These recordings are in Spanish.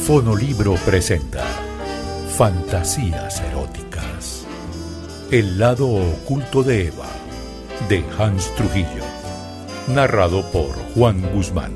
Fonolibro presenta Fantasías eróticas. El lado oculto de Eva, de Hans Trujillo. Narrado por Juan Guzmán.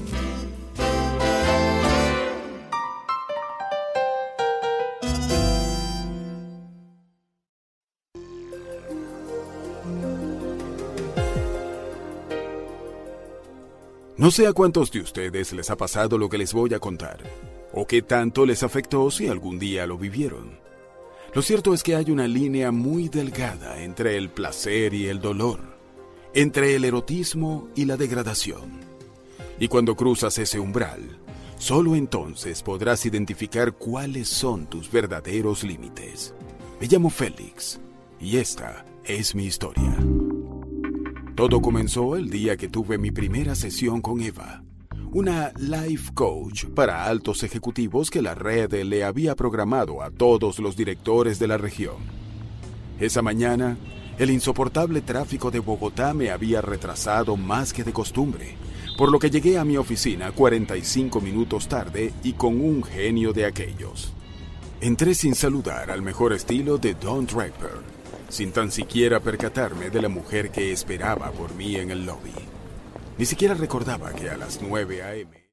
No sé a cuántos de ustedes les ha pasado lo que les voy a contar, o qué tanto les afectó si algún día lo vivieron. Lo cierto es que hay una línea muy delgada entre el placer y el dolor, entre el erotismo y la degradación. Y cuando cruzas ese umbral, solo entonces podrás identificar cuáles son tus verdaderos límites. Me llamo Félix, y esta es mi historia. Todo comenzó el día que tuve mi primera sesión con Eva, una life coach para altos ejecutivos que la red le había programado a todos los directores de la región. Esa mañana, el insoportable tráfico de Bogotá me había retrasado más que de costumbre, por lo que llegué a mi oficina 45 minutos tarde y con un genio de aquellos. Entré sin saludar al mejor estilo de Don Draper, sin tan siquiera percatarme de la mujer que esperaba por mí en el lobby. Ni siquiera recordaba que a las 9 a.m.